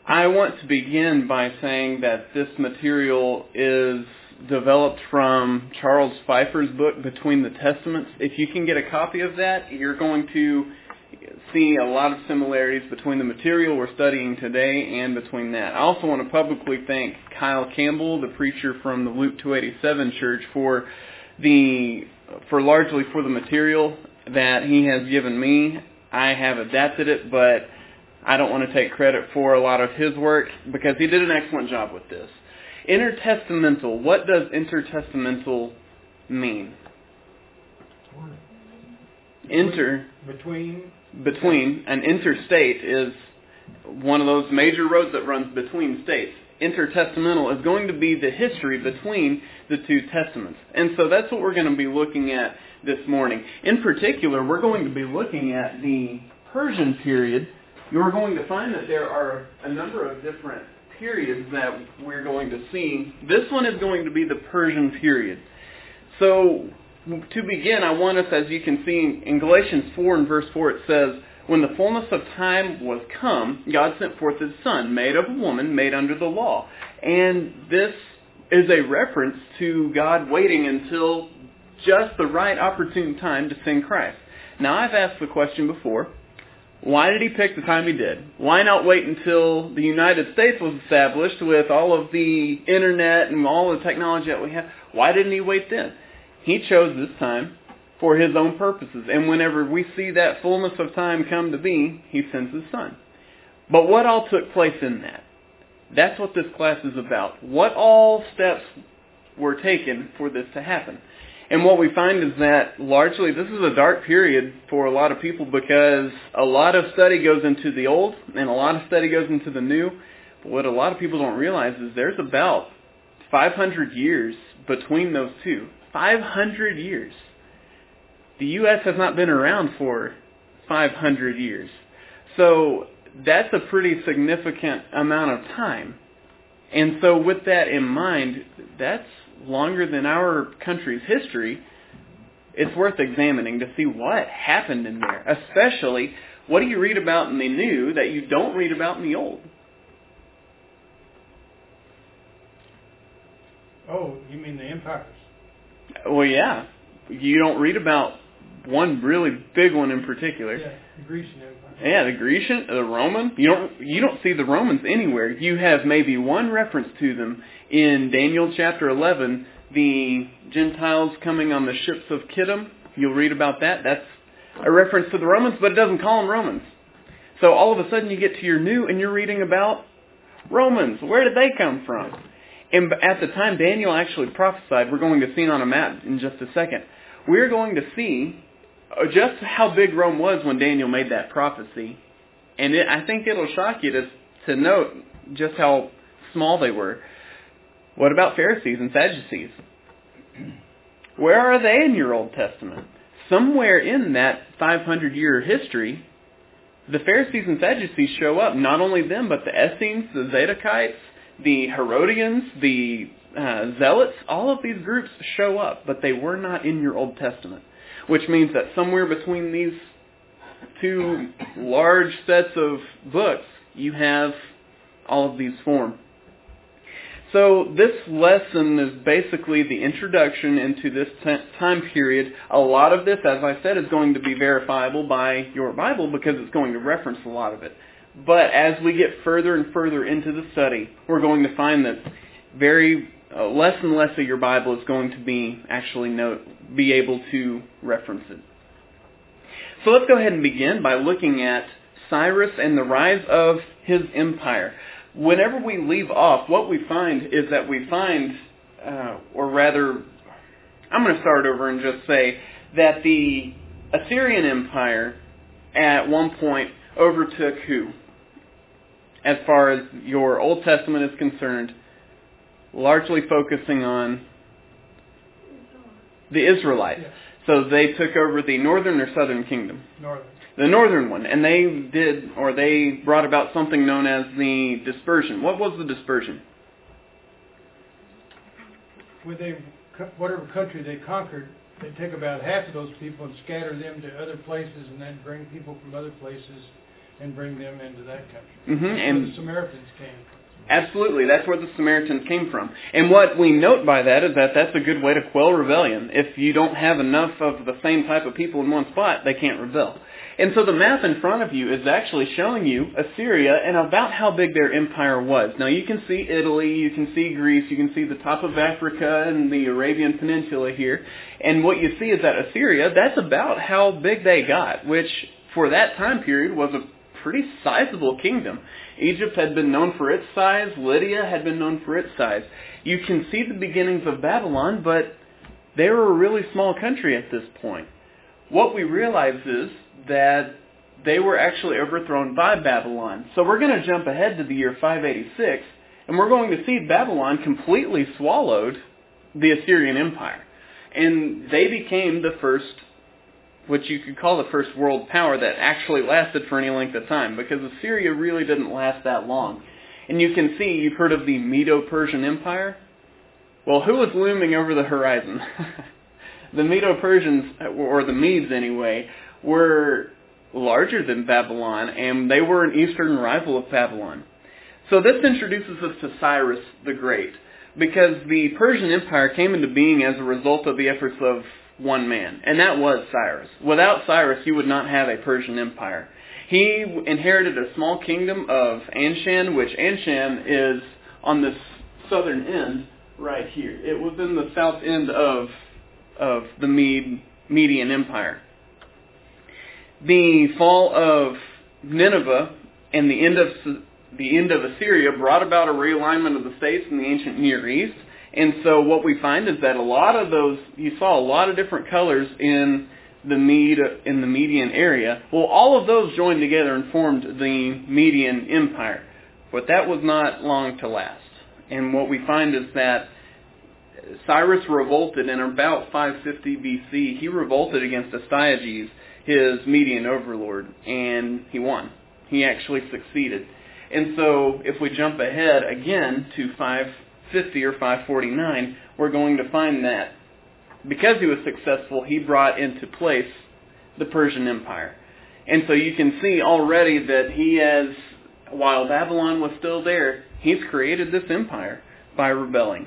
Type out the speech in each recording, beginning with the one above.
I want to begin by saying that this material is developed from Charles Pfeiffer's book, Between the Testaments. If you can get a copy of that, you're going to see a lot of similarities between the material we're studying today and between that. I also want to publicly thank Kyle Campbell, the preacher from the Luke 287 church, for largely for the material that he has given me. I have adapted it, but I don't want to take credit for a lot of his work because he did an excellent job with this. Intertestamental. What does intertestamental mean? Between. An interstate is one of those major roads that runs between states. Intertestamental is going to be the history between the two testaments. And so that's what we're going to be looking at this morning. In particular, we're going to be looking at the Persian period. You're going to find that there are a number of different periods that we're going to see. This one is going to be the Persian period. So, to begin, I want us, as you can see in Galatians 4 and verse 4, it says, "When the fullness of time was come, God sent forth His Son, made of a woman, made under the law." And this is a reference to God waiting until just the right opportune time to send Christ. Now, I've asked the question before, why did He pick the time He did? Why not wait until the United States was established with all of the internet and all the technology that we have? Why didn't He wait then? He chose this time for His own purposes. And whenever we see that fullness of time come to be, He sends His Son. But what all took place in that? That's what this class is about. What all steps were taken for this to happen? And what we find is that largely this is a dark period for a lot of people because a lot of study goes into the old and a lot of study goes into the new. But what a lot of people don't realize is there's about 500 years between those two. 500 years. The U.S. has not been around for 500 years. So that's a pretty significant amount of time. And so with that in mind, that's longer than our country's history. It's worth examining to see what happened in there. Especially, what do you read about in the new that you don't read about in the old? Oh, you mean the empires? Well, yeah. You don't read about one really big one in particular. Yeah, the Grecian Empire. Yeah, the Grecian, the Roman. You don't see the Romans anywhere. You have maybe one reference to them in Daniel chapter 11, the Gentiles coming on the ships of Kittim. You'll read about that. That's a reference to the Romans, but it doesn't call them Romans. So all of a sudden you get to your new and you're reading about Romans. Where did they come from? And at the time Daniel actually prophesied, we're going to see it on a map in just a second. We're going to see just how big Rome was when Daniel made that prophecy. And I think it'll shock you to note just how small they were. What about Pharisees and Sadducees? Where are they in your Old Testament? Somewhere in that 500-year history, the Pharisees and Sadducees show up. Not only them, but the Essenes, the Zadokites, the Herodians, the Zealots, all of these groups show up, but they were not in your Old Testament. Which means that somewhere between these two large sets of books, you have all of these formed. So this lesson is basically the introduction into this time period. A lot of this, as I said, is going to be verifiable by your Bible because it's going to reference a lot of it. But as we get further and further into the study, we're going to find that less and less of your Bible is going to be able to reference it. So let's go ahead and begin by looking at Cyrus and the rise of his empire. Whenever we leave off, what we find is that I'm going to start over and just say that the Assyrian Empire at one point overtook who? As far as your Old Testament is concerned, largely focusing on the Israelites. Yes. So they took over the northern or southern kingdom? Northern. The northern one. And they brought about something known as the dispersion. What was the dispersion? Whatever country they conquered, they take about half of those people and scatter them to other places and then bring people from other places and bring them into that country. Mm-hmm. And the Samaritans came. Absolutely, that's where the Samaritans came from. And what we note by that is that that's a good way to quell rebellion. If you don't have enough of the same type of people in one spot, they can't rebel. And so the map in front of you is actually showing you Assyria and about how big their empire was. Now you can see Italy, you can see Greece, you can see the top of Africa and the Arabian Peninsula here. And what you see is that Assyria, that's about how big they got, which for that time period was a pretty sizable kingdom. Egypt had been known for its size. Lydia had been known for its size. You can see the beginnings of Babylon, but they were a really small country at this point. What we realize is that they were actually overthrown by Babylon. So we're going to jump ahead to the year 586, and we're going to see Babylon completely swallowed the Assyrian Empire. And they became the first, what you could call the first world power that actually lasted for any length of time, because Assyria really didn't last that long. And you can see, you've heard of the Medo-Persian Empire? Well, who was looming over the horizon? The Medo-Persians, or the Medes anyway, were larger than Babylon, and they were an eastern rival of Babylon. So this introduces us to Cyrus the Great, because the Persian Empire came into being as a result of the efforts of one man, and that was Cyrus. Without Cyrus, you would not have a Persian Empire. He inherited a small kingdom of Anshan, which Anshan is on this southern end right here. It was in the south end of the Median Empire. The fall of Nineveh and the end of Assyria brought about a realignment of the states in the ancient Near East. And so what we find is that a lot of those, you saw a lot of different colors in the Median area. Well, all of those joined together and formed the Median Empire. But that was not long to last. And what we find is that Cyrus revolted in about 550 BC. He revolted against Astyages, his Median overlord, and he won. He actually succeeded. And so if we jump ahead again to 550 or 549, we're going to find that because he was successful, he brought into place the Persian Empire. And so you can see already that he has, while Babylon was still there, he's created this empire by rebelling.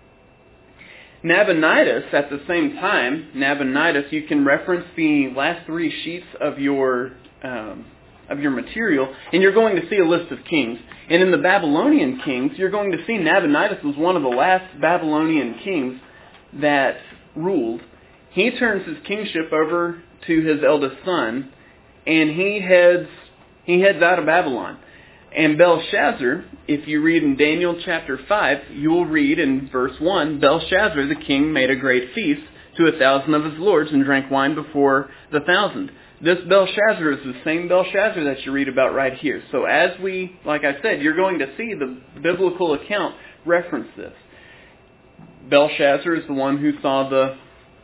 Nabonidus, at the same time, Nabonidus, you can reference the last three sheets of your material, and you're going to see a list of kings. And in the Babylonian kings, you're going to see Nabonidus was one of the last Babylonian kings that ruled. He turns his kingship over to his eldest son, and he heads out of Babylon. And Belshazzar, if you read in Daniel chapter 5, you will read in verse 1, Belshazzar the king made a great feast to 1,000 of his lords and drank wine before the 1,000. This Belshazzar is the same Belshazzar that you read about right here. So as we, like I said, you're going to see the biblical account reference this. Belshazzar is the one who saw the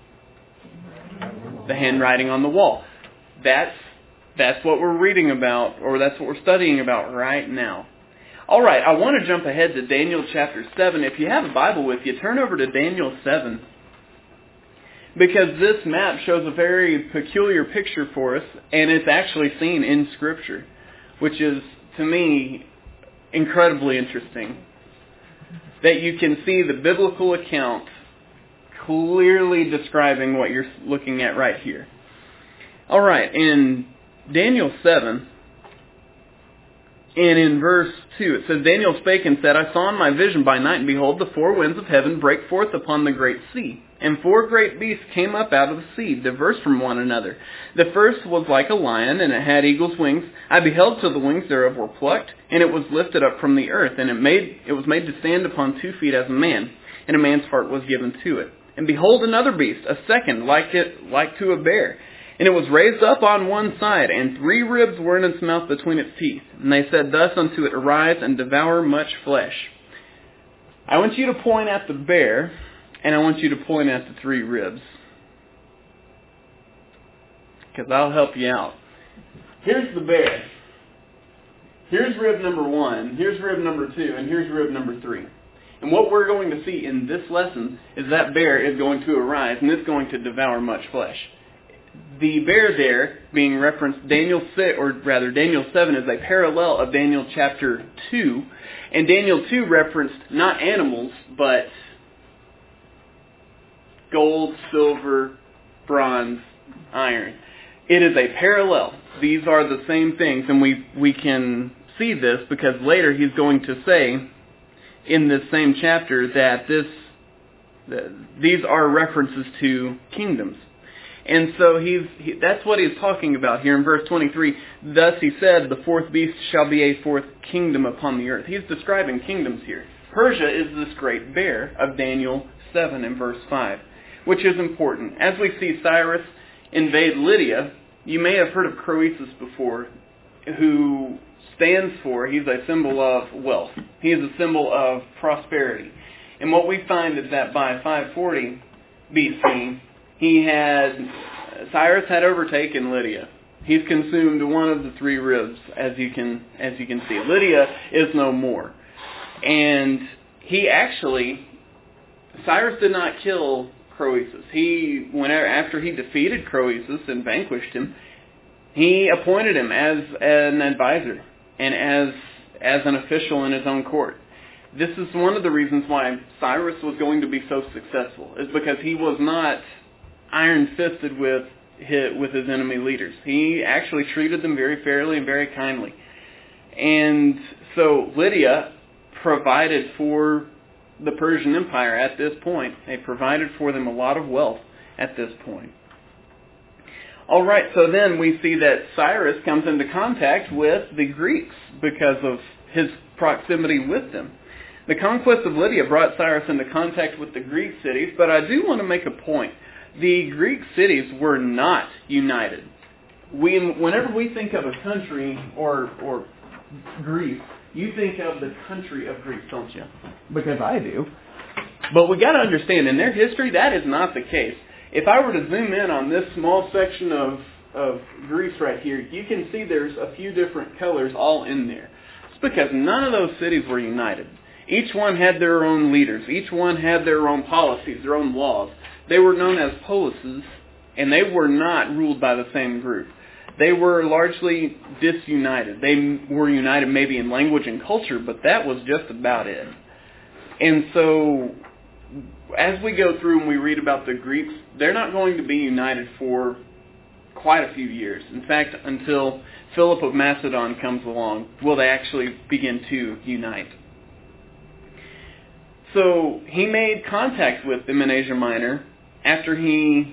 handwriting on the wall. That's what we're reading about, or that's what we're studying about right now. All right, I want to jump ahead to Daniel chapter 7. If you have a Bible with you, turn over to Daniel 7. Because this map shows a very peculiar picture for us, and it's actually seen in Scripture, which is, to me, incredibly interesting. That you can see the biblical account clearly describing what you're looking at right here. All right, in Daniel 7, and in verse 2, it says, Daniel spake and said, I saw in my vision by night, and behold, the four winds of heaven break forth upon the great sea. And four great beasts came up out of the sea, diverse from one another. The first was like a lion, and it had eagle's wings. I beheld till the wings thereof were plucked, and it was lifted up from the earth, and it was made to stand upon 2 feet as a man, and a man's heart was given to it. And behold, another beast, a second, like to a bear. And it was raised up on one side, and 3 ribs were in its mouth between its teeth. And they said thus unto it, Arise and devour much flesh. I want you to point at the bear, and I want you to point at the 3 ribs. Because I'll help you out. Here's the bear. Here's rib number 1, here's rib number 2, and here's rib number 3. And what we're going to see in this lesson is that bear is going to arise, and it's going to devour much flesh. the bear there, being referenced, Daniel 7 is a parallel of Daniel chapter 2. And Daniel 2 referenced not animals, but gold, silver, bronze, iron. It is a parallel. These are the same things, and we can see this because later he's going to say in this same chapter that these are references to kingdoms. And so that's what he's talking about here in verse 23. Thus he said, the fourth beast shall be a fourth kingdom upon the earth. He's describing kingdoms here. Persia is this great bear of Daniel 7 and verse 5, which is important. As we see Cyrus invade Lydia, you may have heard of Croesus before, who stands for, he's a symbol of wealth. He is a symbol of prosperity. And what we find is that by 540 BC, Cyrus had overtaken Lydia. He's consumed one of the three ribs, as you can see. Lydia is no more. And Cyrus did not kill Croesus. After he defeated Croesus and vanquished him, he appointed him as an advisor and as an official in his own court. This is one of the reasons why Cyrus was going to be so successful, is because he was not iron-fisted with his enemy leaders. He actually treated them very fairly and very kindly. And so Lydia provided for the Persian Empire at this point. They provided for them a lot of wealth at this point. All right, so then we see that Cyrus comes into contact with the Greeks because of his proximity with them. The conquest of Lydia brought Cyrus into contact with the Greek cities, but I do want to make a point. The Greek cities were not united. Whenever we think of a country or Greece, you think of the country of Greece, don't you? Because I do. But we got to understand, in their history, that is not the case. If I were to zoom in on this small section of Greece right here, you can see there's a few different colors all in there. It's because none of those cities were united. Each one had their own leaders. Each one had their own policies, their own laws. They were known as polises, and they were not ruled by the same group. They were largely disunited. They were united maybe in language and culture, but that was just about it. And so, as we go through and we read about the Greeks, they're not going to be united for quite a few years. In fact, until Philip of Macedon comes along, will they actually begin to unite. So he made contact with them in Asia Minor after they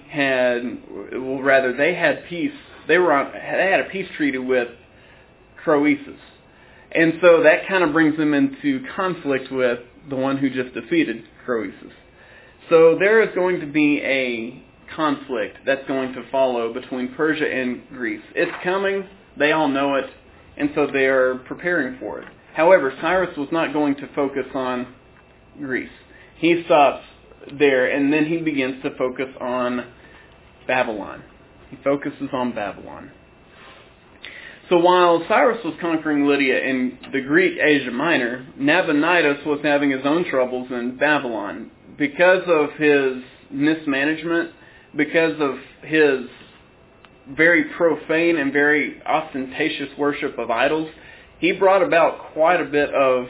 had peace. They had a peace treaty with Croesus. And so that kind of brings them into conflict with the one who just defeated Croesus. So there is going to be a conflict that's going to follow between Persia and Greece. It's coming. They all know it. And so they are preparing for it. However, Cyrus was not going to focus on Greece. He stops there, and then he begins to focus on Babylon. He focuses on Babylon. So while Cyrus was conquering Lydia in the Greek Asia Minor, Nabonidus was having his own troubles in Babylon. Because of his mismanagement, because of his very profane and very ostentatious worship of idols, he brought about quite a bit of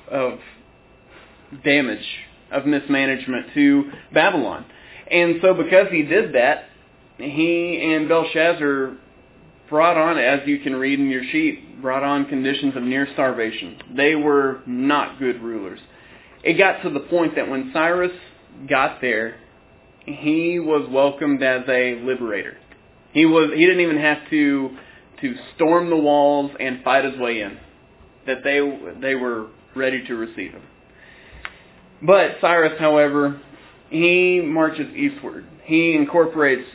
damage, of mismanagement to Babylon. And so because he did that, he and Belshazzar brought on, as you can read in your sheet, brought on conditions of near starvation. They were not good rulers. It got to the point that when Cyrus got there, he was welcomed as a liberator. He didn't even have to storm the walls and fight his way in. That they were ready to receive him. But Cyrus, however, he marches eastward. He incorporates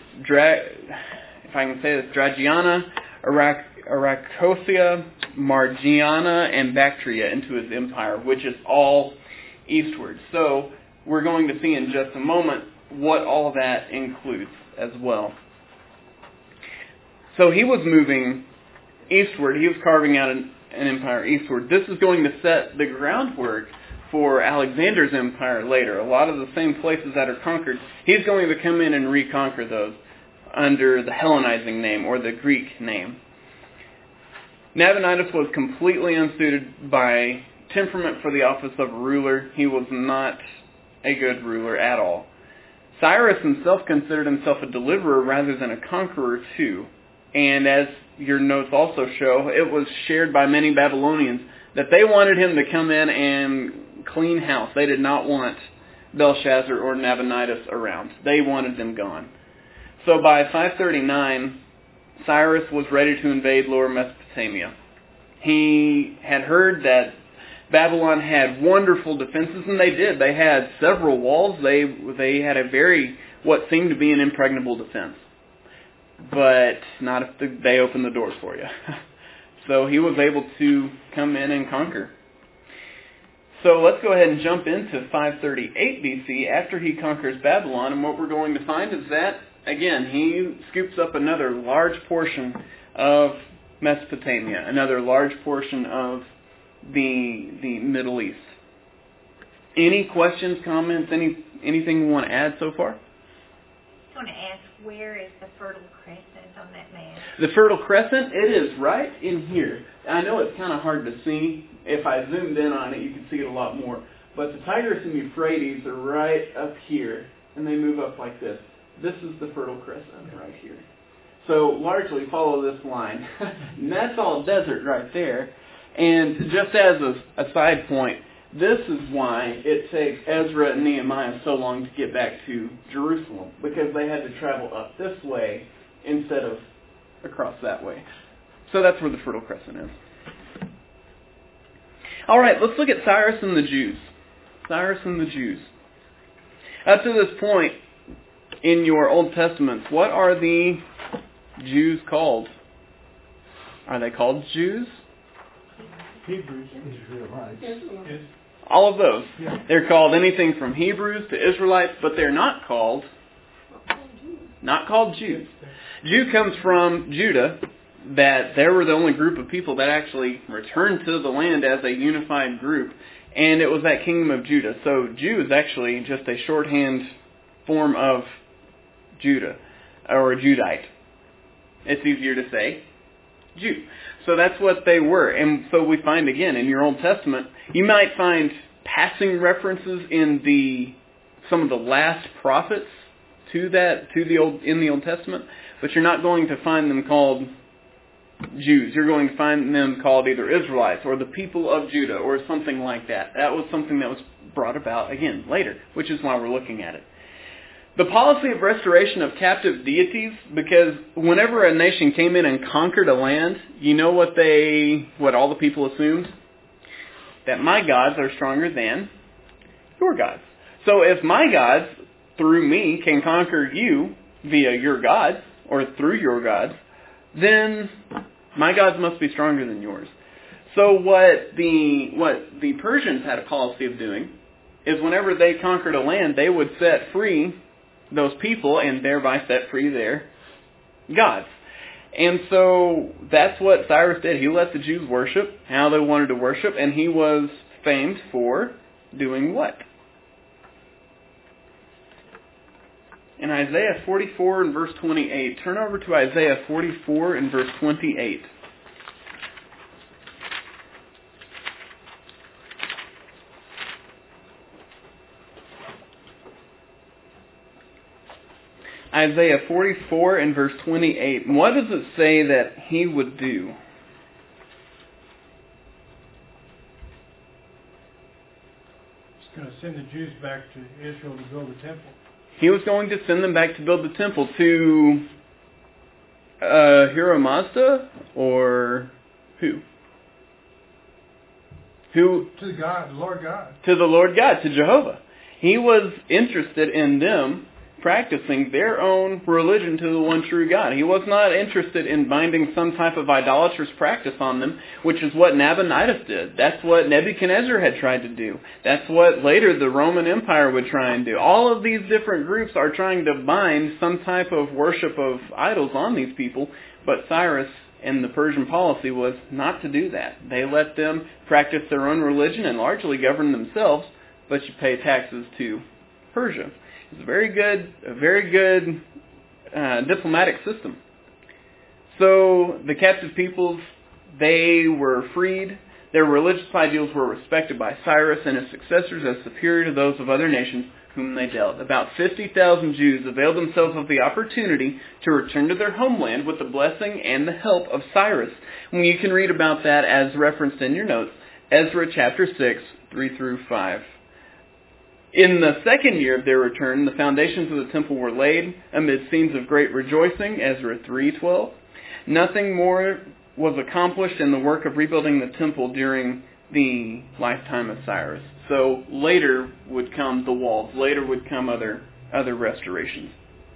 Dragiana, Arachosia, Margiana, and Bactria into his empire, which is all eastward. So we're going to see in just a moment what all that includes as well. So he was moving eastward. He was carving out an empire eastward. This is going to set the groundwork for Alexander's empire later. A lot of the same places that are conquered, he's going to come in and reconquer those. under the Hellenizing name or the Greek name. Nabonidus was completely unsuited by temperament for the office of a ruler. He was not a good ruler at all. Cyrus himself considered himself a deliverer rather than a conqueror too. And as your notes also show, it was shared by many Babylonians that they wanted him to come in and clean house. They did not want Belshazzar or Nabonidus around. They wanted them gone. So by 539, Cyrus was ready to invade Lower Mesopotamia. He had heard that Babylon had wonderful defenses, and they did. They had several walls. They had a what seemed to be an impregnable defense. But not if they opened the doors for you. So he was able to come in and conquer. So let's go ahead and jump into 538 BC after he conquers Babylon, and what we're going to find is that, again, he scoops up another large portion of Mesopotamia, another large portion of the Middle East. Any questions, comments, anything you want to add so far? I want to ask, where is the Fertile Crescent on that map? The Fertile Crescent, it is right in here. I know it's kind of hard to see. If I zoomed in on it, you can see it a lot more. But the Tigris and Euphrates are right up here, and they move up like this. This is the Fertile Crescent right here. So largely follow this line. And that's all desert right there. And just as a side point, this is why it takes Ezra and Nehemiah so long to get back to Jerusalem, because they had to travel up this way instead of across that way. So that's where the Fertile Crescent is. All right, let's look at Cyrus and the Jews. Cyrus and the Jews. Up to this point in your Old Testaments, what are the Jews called? Are they called Jews? Hebrews, Israelites. All of those. Yeah. They're called anything from Hebrews to Israelites, but they're not called Jews. Jew comes from Judah, that they were the only group of people that actually returned to the land as a unified group, and it was that kingdom of Judah. So Jew is actually just a shorthand form of Judah, or Judite. It's easier to say Jew. So that's what they were. And so we find again in your Old Testament, you might find passing references in some of the last prophets in the Old Testament, but you're not going to find them called Jews. You're going to find them called either Israelites or the people of Judah or something like that. That was something that was brought about again later, which is why we're looking at it. The policy of restoration of captive deities, because whenever a nation came in and conquered a land, you know what all the people assumed? That my gods are stronger than your gods. So if my gods, through me, can conquer you via your gods, or through your gods, then my gods must be stronger than yours. So what the Persians had a policy of doing is whenever they conquered a land, they would set free those people and thereby set free their gods. And so that's what Cyrus did. He let the Jews worship how they wanted to worship, and he was famed for doing what? In Isaiah 44 and verse 28. Turn over to Isaiah 44 and verse 28. Isaiah 44 and verse 28. And what does it say that he would do? He's going to send the Jews back to Israel to build the temple. He was going to send them back to build the temple to Hiro Mazda, or who? To the Lord God. To the Lord God, to Jehovah. He was interested in them practicing their own religion to the one true God. He was not interested in binding some type of idolatrous practice on them, which is what Nabonidus did. That's what Nebuchadnezzar had tried to do. That's what later the Roman Empire would try and do. All of these different groups are trying to bind some type of worship of idols on these people, but Cyrus and the Persian policy was not to do that. They let them practice their own religion and largely govern themselves, but you pay taxes to Persia. It's a very good diplomatic system. So the captive peoples, they were freed. Their religious ideals were respected by Cyrus and his successors as superior to those of other nations whom they dealt. About 50,000 Jews availed themselves of the opportunity to return to their homeland with the blessing and the help of Cyrus. And you can read about that as referenced in your notes, Ezra chapter 6, 3 through 5. In the second year of their return, the foundations of the temple were laid amid scenes of great rejoicing, Ezra 3:12. Nothing more was accomplished in the work of rebuilding the temple during the lifetime of Cyrus. So later would come the walls. Later would come other restorations.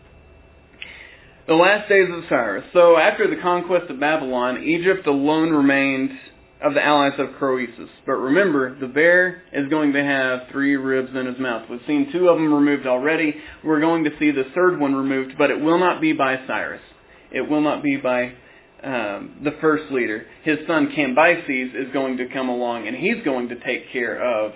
The last days of Cyrus. So after the conquest of Babylon, Egypt alone remained of the allies of Croesus. But remember, the bear is going to have 3 ribs in his mouth. We've seen 2 of them removed already. We're going to see the 3rd one removed, but it will not be by Cyrus. It will not be by the first leader. His son Cambyses is going to come along, and he's going to take care of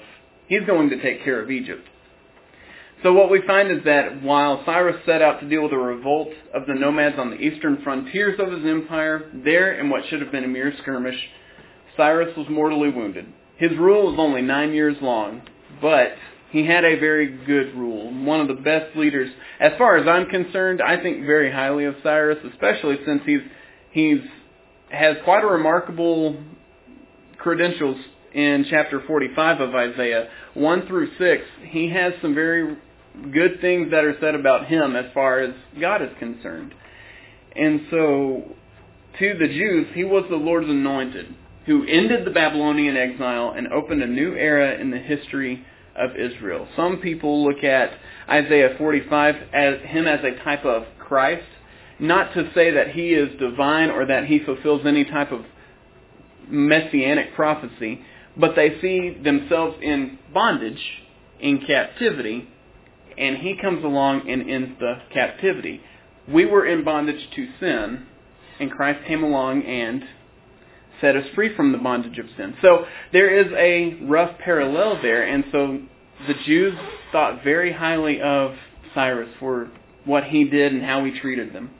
Egypt. So what we find is that while Cyrus set out to deal with the revolt of the nomads on the eastern frontiers of his empire, there in what should have been a mere skirmish, Cyrus was mortally wounded. His rule was only 9 years long, but he had a very good rule. One of the best leaders. As far as I'm concerned, I think very highly of Cyrus, especially since he has quite a remarkable credentials in chapter 45 of Isaiah. 1 through 6, he has some very good things that are said about him as far as God is concerned. And so, to the Jews, he was the Lord's anointed, who ended the Babylonian exile and opened a new era in the history of Israel. Some people look at Isaiah 45 as him as a type of Christ, not to say that he is divine or that he fulfills any type of messianic prophecy, but they see themselves in bondage, in captivity, and he comes along and ends the captivity. We were in bondage to sin, and Christ came along and set us free from the bondage of sin. So there is a rough parallel there, and so the Jews thought very highly of Cyrus for what he did and how he treated them.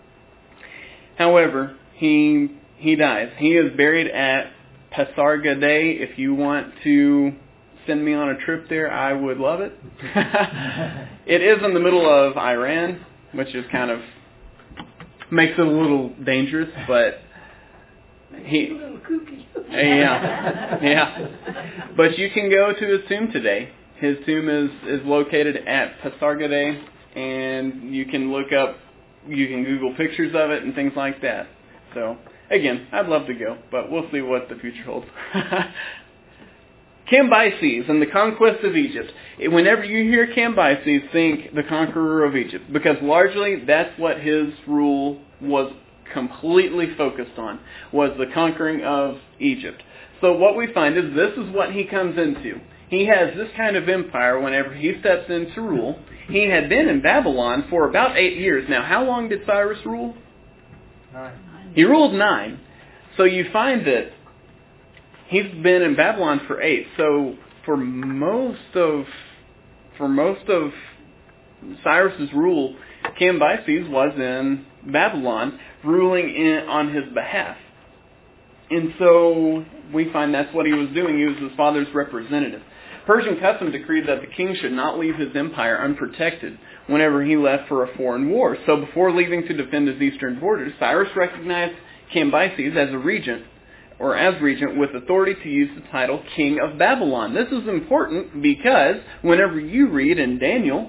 However, he dies. He is buried at Pasargadae. If you want to send me on a trip there, I would love it. It is in the middle of Iran, which is kind of makes it a little dangerous, but yeah. But you can go to his tomb today. His tomb is located at Pasargadae, and you can Google pictures of it and things like that. So, again, I'd love to go, but we'll see what the future holds. Cambyses and the conquest of Egypt. Whenever you hear Cambyses, think the conqueror of Egypt, because largely that's what his rule was completely focused on, was the conquering of Egypt. So what we find is this is what he comes into. He has this kind of empire whenever he steps into rule. He had been in Babylon for about 8 years. Now, how long did Cyrus rule? 9. He ruled 9. So you find that he's been in Babylon for 8. So for most of Cyrus's rule, Cambyses was in Babylon, ruling on his behalf. And so we find that's what he was doing. He was his father's representative. Persian custom decreed that the king should not leave his empire unprotected whenever he left for a foreign war. So before leaving to defend his eastern borders, Cyrus recognized Cambyses as regent with authority to use the title King of Babylon. This is important because whenever you read in Daniel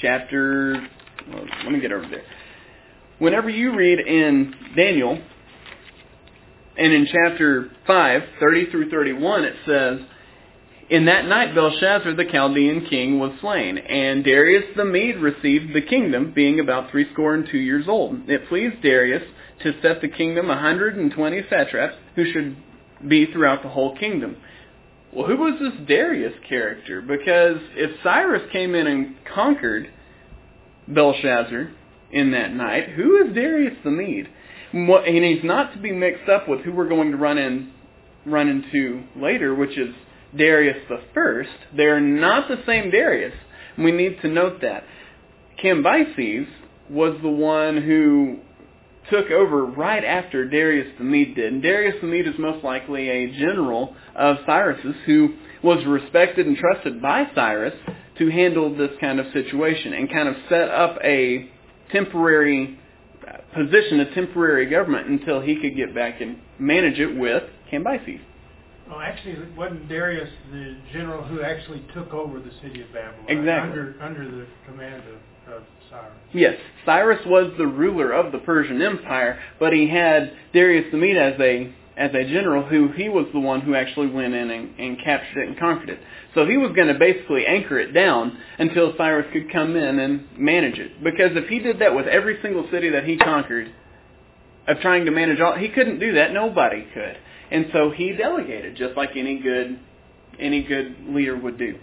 Whenever you read in Daniel, and in chapter 5, 30 through 31, it says, "In that night Belshazzar the Chaldean king was slain, and Darius the Mede received the kingdom, being about 62 years old. It pleased Darius to set the kingdom 120 satraps, who should be throughout the whole kingdom." Well, who was this Darius character? Because if Cyrus came in and conquered Belshazzar in that night, who is Darius the Mede? And he's not to be mixed up with who we're going to run into later, which is Darius the First. They're not the same Darius. We need to note that. Cambyses was the one who took over right after Darius the Mede did. And Darius the Mede is most likely a general of Cyrus's who was respected and trusted by Cyrus to handle this kind of situation and kind of set up a temporary position, a temporary government, until he could get back and manage it with Cambyses. Well, actually, wasn't Darius the general who actually took over the city of Babylon? Exactly. Under the command of Cyrus. Yes, Cyrus was the ruler of the Persian Empire, but he had Darius the Mede as a general who he was the one who actually went in and captured it and conquered it. So he was going to basically anchor it down until Cyrus could come in and manage it. Because if he did that with every single city that he conquered, of trying to manage all, he couldn't do that. Nobody could. And so he delegated, just like any good leader would do.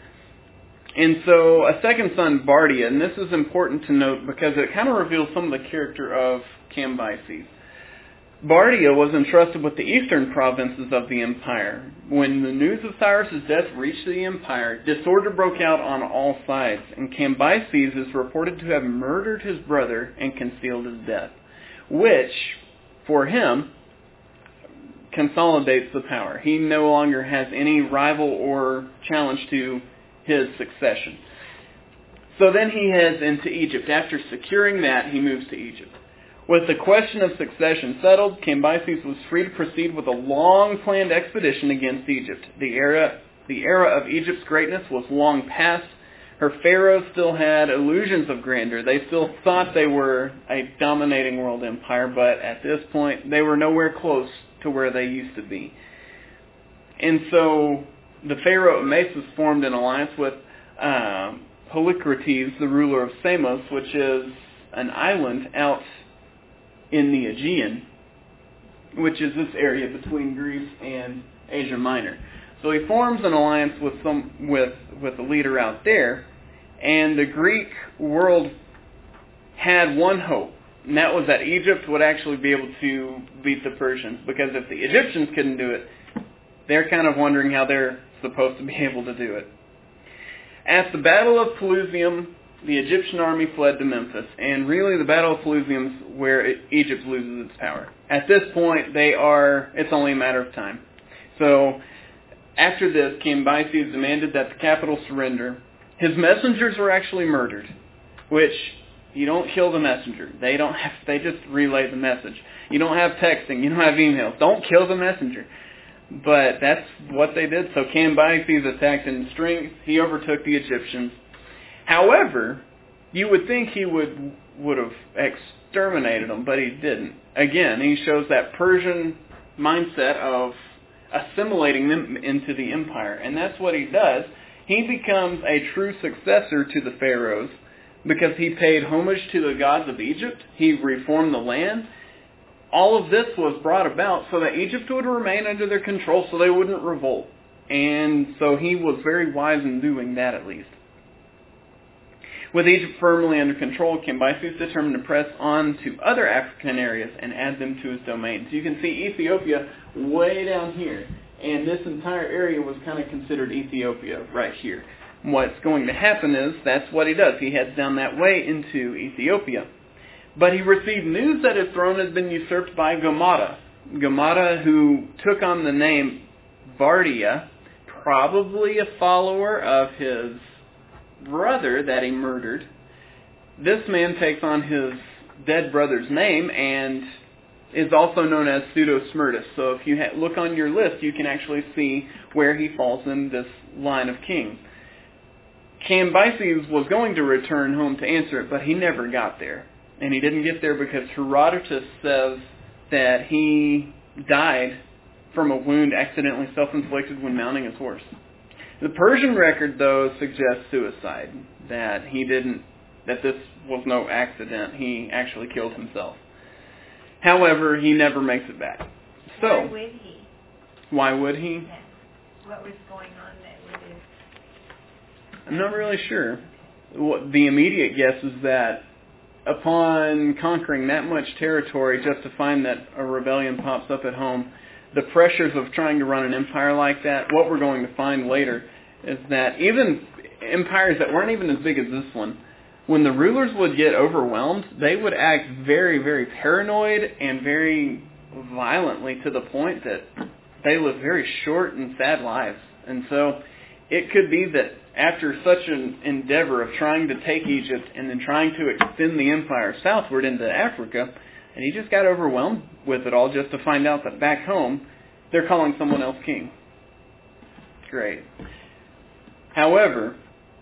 And so a second son, Bardia, and this is important to note because it kind of reveals some of the character of Cambyses. Bardia was entrusted with the eastern provinces of the empire. When the news of Cyrus's death reached the empire, disorder broke out on all sides, and Cambyses is reported to have murdered his brother and concealed his death, which, for him, consolidates the power. He no longer has any rival or challenge to his succession. So then he heads into Egypt. After securing that, he moves to Egypt. With the question of succession settled, Cambyses was free to proceed with a long-planned expedition against Egypt. The era of Egypt's greatness was long past. Her pharaohs still had illusions of grandeur. They still thought they were a dominating world empire, but at this point, they were nowhere close to where they used to be. And so the pharaoh of Mesos formed an alliance with Polycrates, the ruler of Samos, which is an island out in the Aegean, which is this area between Greece and Asia Minor. So he forms an alliance with a leader out there, and the Greek world had one hope, and that was that Egypt would actually be able to beat the Persians, because if the Egyptians couldn't do it, they're kind of wondering how they're supposed to be able to do it. At the Battle of Pelusium, the Egyptian army fled to Memphis, and really the Battle of Pelusium is where Egypt loses its power. At this point, it's only a matter of time. So, after this, Cambyses demanded that the capital surrender. His messengers were actually murdered, which you don't kill the messenger. They just relay the message. You don't have texting, you don't have emails. Don't kill the messenger. But that's what they did. So Cambyses attacked in strength. He overtook the Egyptians. However, you would think he would have exterminated them, but he didn't. Again, he shows that Persian mindset of assimilating them into the empire. And that's what he does. He becomes a true successor to the pharaohs because he paid homage to the gods of Egypt. He reformed the land. All of this was brought about so that Egypt would remain under their control so they wouldn't revolt. And so he was very wise in doing that, at least. With Egypt firmly under control, Cambyses determined to press on to other African areas and add them to his domain. So you can see Ethiopia way down here. And this entire area was kind of considered Ethiopia right here. What's going to happen is, that's what he does. He heads down that way into Ethiopia. But he received news that his throne had been usurped by Gamada. Gamada, who took on the name Bardia, probably a follower of his brother that he murdered. This man takes on his dead brother's name and is also known as Pseudo-Smyrtus. So if you look on your list, you can actually see where he falls in this line of kings. Cambyses was going to return home to answer it, but he never got there. And he didn't get there because Herodotus says that he died from a wound accidentally self-inflicted when mounting his horse. The Persian record, though, suggests suicide, that this was no accident. He actually killed himself. However, he never makes it back. So, why would he? Why would he? Yeah. What was going on that would have... I'm not really sure. The immediate guess is that upon conquering that much territory, just to find that a rebellion pops up at home, the pressures of trying to run an empire like that, what we're going to find later is that even empires that weren't even as big as this one, when the rulers would get overwhelmed, they would act very, very paranoid and very violently to the point that they lived very short and sad lives. And so it could be that after such an endeavor of trying to take Egypt and then trying to extend the empire southward into Africa, and he just got overwhelmed with it all just to find out that back home they're calling someone else king. Great. However,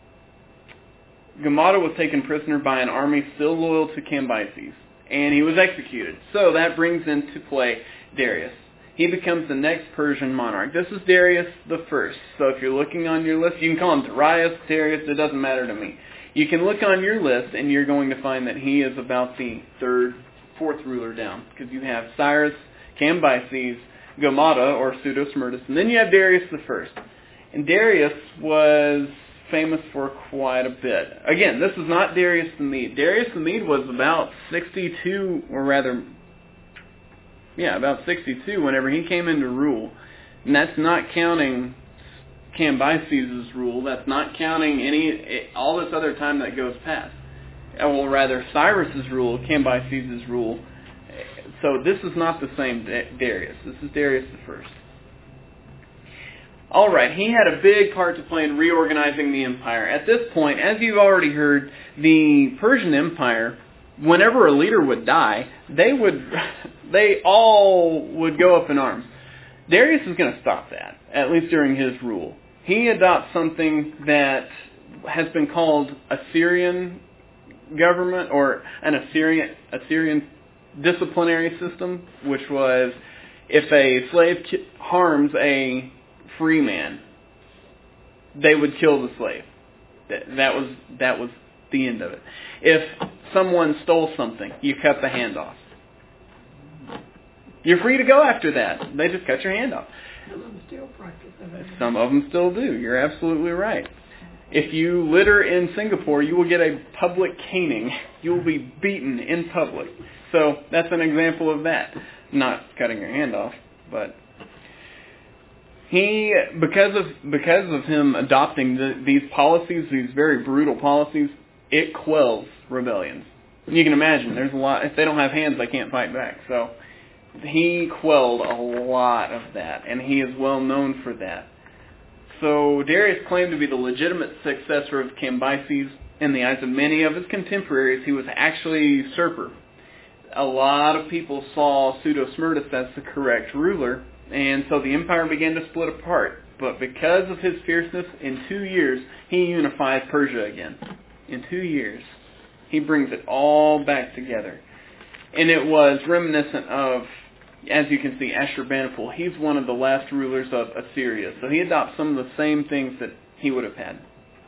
Gamada was taken prisoner by an army still loyal to Cambyses, and he was executed. So that brings into play Darius. He becomes the next Persian monarch. This is Darius the First. So if you're looking on your list, you can call him Darius, Darius, it doesn't matter to me. You can look on your list, and you're going to find that he is about the fourth ruler down, because you have Cyrus, Cambyses, Gamada, or Pseudo-Smyrtus, and then you have Darius the First. And Darius was famous for quite a bit. Again, this is not Darius the Mede. Darius the Mede was about 62, or rather, about 62 whenever he came into rule. And that's not counting Cambyses' rule. That's not counting all this other time that goes past. Well, rather, Cyrus's rule, Cambyses' rule. So this is not the same Darius. This is Darius the First. All right, he had a big part to play in reorganizing the empire. At this point, as you've already heard, the Persian Empire, whenever a leader would die, they all would go up in arms. Darius is going to stop that, at least during his rule. He adopts something that has been called Assyrian government, or an Assyrian disciplinary system, which was if a slave harms a free man, they would kill the slave. That was the end of it. If someone stole something, you cut the hand off. You're free to go after that. They just cut your hand off. Some of them still practice that. Some of them still do. You're absolutely right. If you litter in Singapore, you will get a public caning. You will be beaten in public. So that's an example of that. Not cutting your hand off, but he, because of him adopting these policies, these very brutal policies, it quells rebellions. You can imagine, there's a lot. If they don't have hands, they can't fight back. So he quelled a lot of that, and he is well known for that. So Darius claimed to be the legitimate successor of Cambyses. In the eyes of many of his contemporaries, he was actually a usurper. A lot of people saw Pseudo-Smyrtus as the correct ruler, and so the empire began to split apart. But because of his fierceness, in 2 years, he unifies Persia again. In 2 years, he brings it all back together. And it was reminiscent of, as you can see, Ashurbanipal. He's one of the last rulers of Assyria. So he adopts some of the same things that he would have had.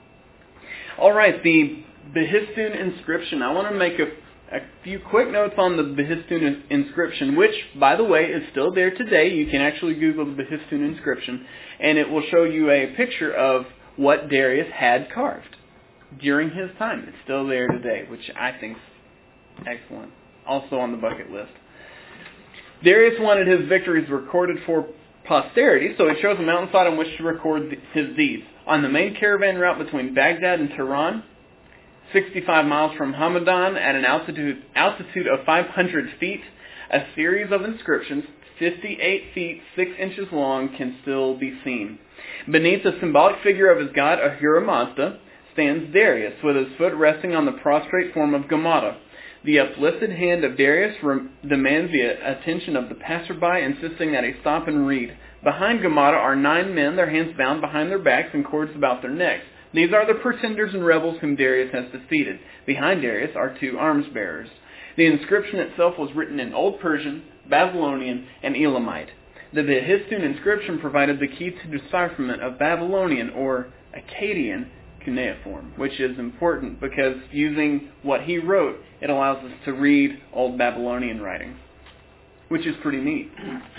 All right, the Behistun inscription. I want to make a few quick notes on the Behistun inscription, which, by the way, is still there today. You can actually Google the Behistun inscription, and it will show you a picture of what Darius had carved during his time. It's still there today, which I think is excellent. Also on the bucket list. Darius wanted his victories recorded for posterity, so he chose a mountainside on which to record his deeds. On the main caravan route between Baghdad and Tehran, 65 miles from Hamadan, at an altitude of 500 feet, a series of inscriptions, 58 feet 6 inches long, can still be seen. Beneath the symbolic figure of his god Ahura Mazda stands Darius, with his foot resting on the prostrate form of Gamada. The uplifted hand of Darius demands the attention of the passerby, insisting that he stop and read. Behind Gamada are 9 men, their hands bound behind their backs and cords about their necks. These are the pretenders and rebels whom Darius has defeated. Behind Darius are 2 arms-bearers. The inscription itself was written in Old Persian, Babylonian, and Elamite. The Behistun inscription provided the key to decipherment of Babylonian or Akkadian cuneiform, which is important because using what he wrote, it allows us to read Old Babylonian writing, which is pretty neat.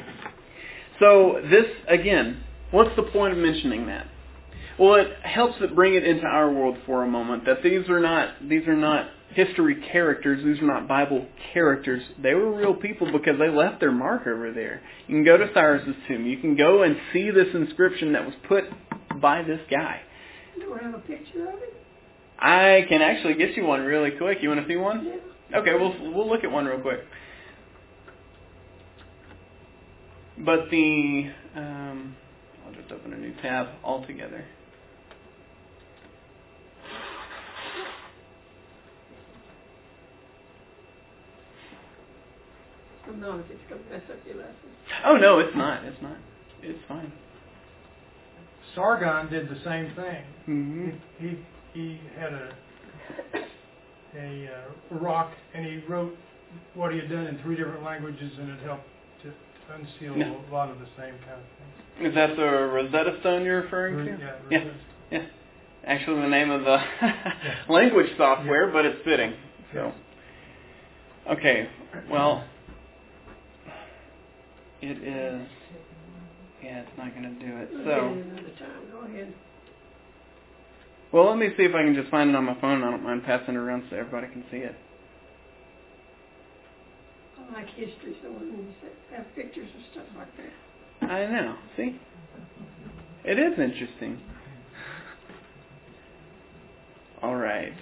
So this, again, what's the point of mentioning that? Well, it helps to bring it into our world for a moment, that these are not history characters, these are not Bible characters. They were real people because they left their mark over there. You can go to Cyrus's tomb. You can go and see this inscription that was put by this guy. Do we have a picture of it? I can actually get you one really quick. You want to see one? Yeah. Okay, we'll look at one real quick. But I'll just open a new tab altogether. I don't know if it's going to mess up your lesson. Oh, no, it's not. It's not. It's fine. Sargon did the same thing. Mm-hmm. He had a rock, and he wrote what he had done in 3 different languages, and it helped to unseal a lot of the same kind of things. Is that the Rosetta Stone you're referring to? Yeah. Yeah. Actually, the name of the language software, but it's fitting. So, okay. Well, it is. Yeah, it's not going to do it. So, Another time. Go ahead. well, let me see if I can just find it on my phone. I don't mind passing it around so everybody can see it. I like history, so when you have pictures and stuff like that. I know. See? It is interesting. All right.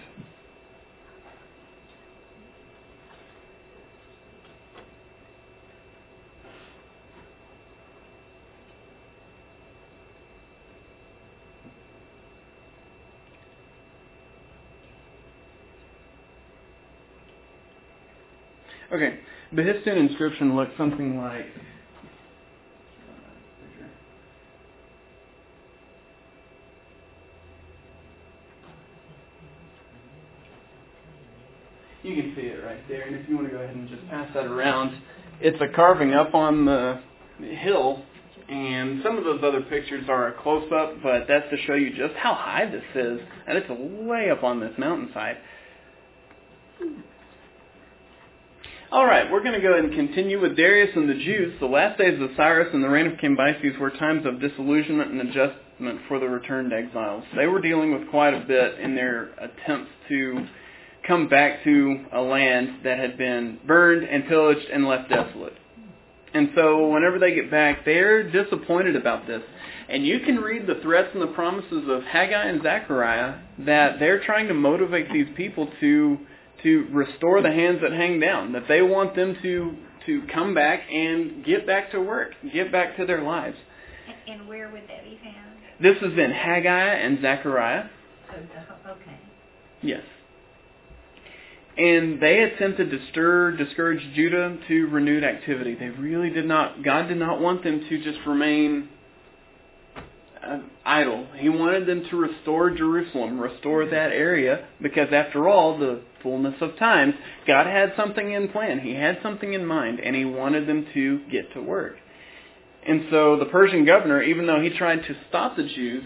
Okay, the Behistun inscription looks something like you can see it right there, and if you want to go ahead and just pass that around, it's a carving up on the hill, and some of those other pictures are a close-up, but that's to show you just how high this is, and it's way up on this mountainside. All right, we're going to go ahead and continue with Darius and the Jews. The last days of Cyrus and the reign of Cambyses were times of disillusionment and adjustment for the returned exiles. They were dealing with quite a bit in their attempts to come back to a land that had been burned and pillaged and left desolate. And so whenever they get back, they're disappointed about this. And you can read the threats and the promises of Haggai and Zechariah that they're trying to motivate these people to restore the hands that hang down, that they want them to come back and get back to work, get back to their lives. And where would that be found? This is in Haggai and Zechariah. Okay. Yes. And they attempted to discourage Judah to renewed activity. They really did not. God did not want them to just remain idle. He wanted them to restore Jerusalem, restore that area, because after all, the fullness of times, God had something in plan. He had something in mind, and He wanted them to get to work. And so the Persian governor, even though he tried to stop the Jews,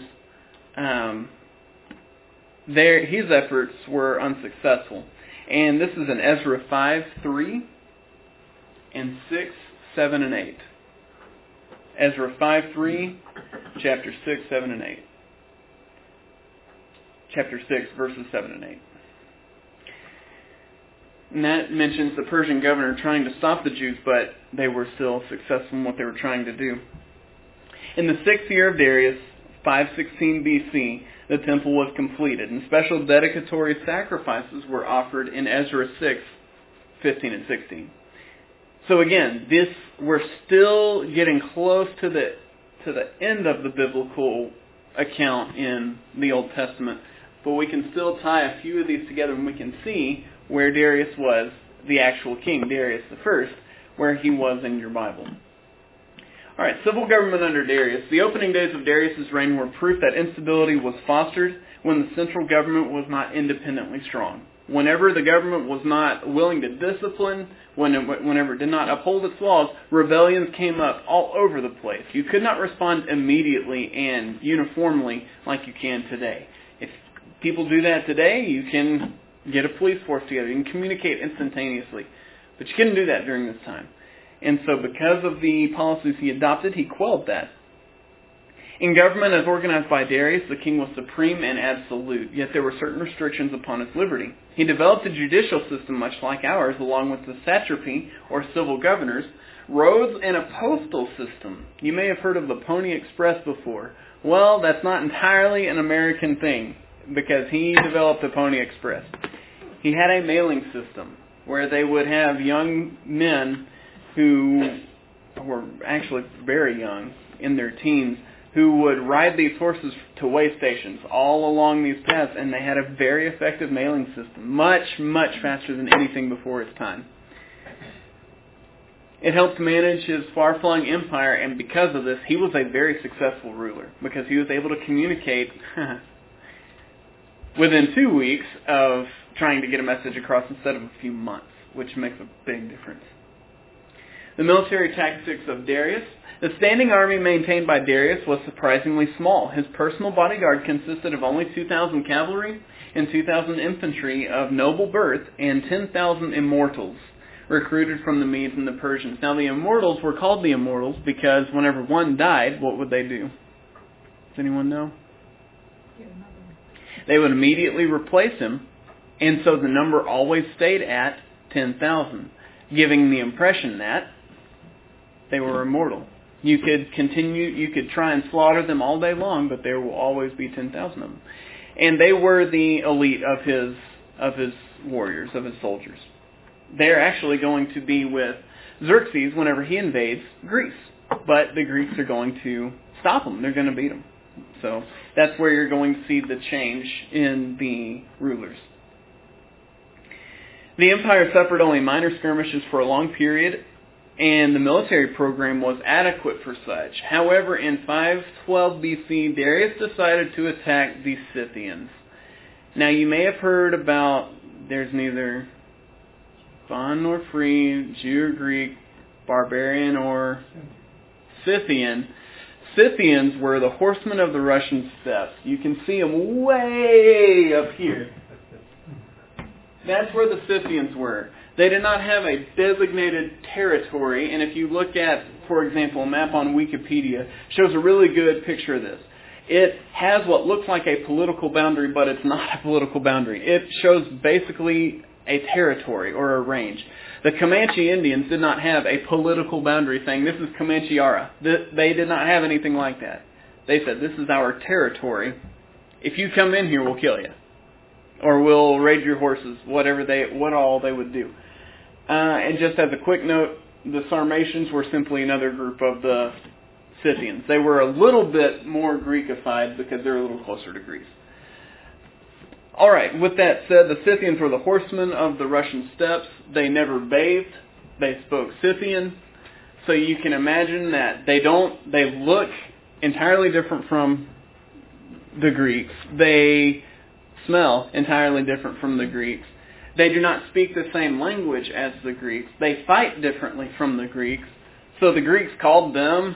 his efforts were unsuccessful. And this is in Ezra 5:3 and 6, 7, and 8. Ezra 5:3, chapter 6, 7, and 8. Chapter 6, verses 7 and 8. And that mentions the Persian governor trying to stop the Jews, but they were still successful in what they were trying to do. In the 6th year of Darius, 516 BC, the temple was completed, and special dedicatory sacrifices were offered in Ezra 6, 15 and 16. So again, we're still getting close to the end of the biblical account in the Old Testament, but we can still tie a few of these together, and we can see where Darius was the actual king, Darius I, where he was in your Bible. All right, civil government under Darius. The opening days of Darius' reign were proof that instability was fostered when the central government was not independently strong. Whenever the government was not willing to discipline, whenever it did not uphold its laws, rebellions came up all over the place. You could not respond immediately and uniformly like you can today. If people do that today, you can get a police force together. You can communicate instantaneously. But you couldn't do that during this time. And so because of the policies he adopted, he quelled that. In government as organized by Darius, the king was supreme and absolute, yet there were certain restrictions upon his liberty. He developed a judicial system much like ours, along with the satrapy, or civil governors, roads, and a postal system. You may have heard of the Pony Express before. Well, that's not entirely an American thing. because he developed the Pony Express. He had a mailing system where they would have young men who were actually very young, in their teens, who would ride these horses to way stations all along these paths, and they had a very effective mailing system, much, much faster than anything before its time. It helped manage his far-flung empire, and because of this, he was a very successful ruler, because he was able to communicate within 2 weeks of trying to get a message across instead of a few months, which makes a big difference. The military tactics of Darius. The standing army maintained by Darius was surprisingly small. His personal bodyguard consisted of only 2,000 cavalry and 2,000 infantry of noble birth and 10,000 immortals recruited from the Medes and the Persians. Now the immortals were called the immortals because whenever one died, what would they do? Does anyone know? They would immediately replace him, and so the number always stayed at 10,000, giving the impression that they were immortal. You could try and slaughter them all day long, but there will always be 10,000 of them. And they were the elite of his warriors, of his soldiers. They're actually going to be with Xerxes whenever he invades Greece. But the Greeks are going to stop him. They're going to beat him. So that's where you're going to see the change in the rulers. The empire suffered only minor skirmishes for a long period, and the military program was adequate for such. However, in 512 BC, Darius decided to attack the Scythians. Now, you may have heard about there's neither bond nor free, Jew or Greek, barbarian or Scythian. Scythians were the horsemen of the Russian steppes. You can see them way up here. That's where the Scythians were. They did not have a designated territory, and if you look at, for example, a map on Wikipedia, shows a really good picture of this. It has what looks like a political boundary, but it's not a political boundary. It shows basically a territory or a range. The Comanche Indians did not have a political boundary saying, this is Comancheara. They did not have anything like that. They said, this is our territory. If you come in here, we'll kill you. Or we'll raid your horses, what all they would do. And just as a quick note, the Sarmatians were simply another group of the Scythians. They were a little bit more Greekified because they're a little closer to Greece. Alright, with that said, the Scythians were the horsemen of the Russian steppes. They never bathed. They spoke Scythian. So you can imagine that they look entirely different from the Greeks. They smell entirely different from the Greeks. They do not speak the same language as the Greeks. They fight differently from the Greeks. So the Greeks called them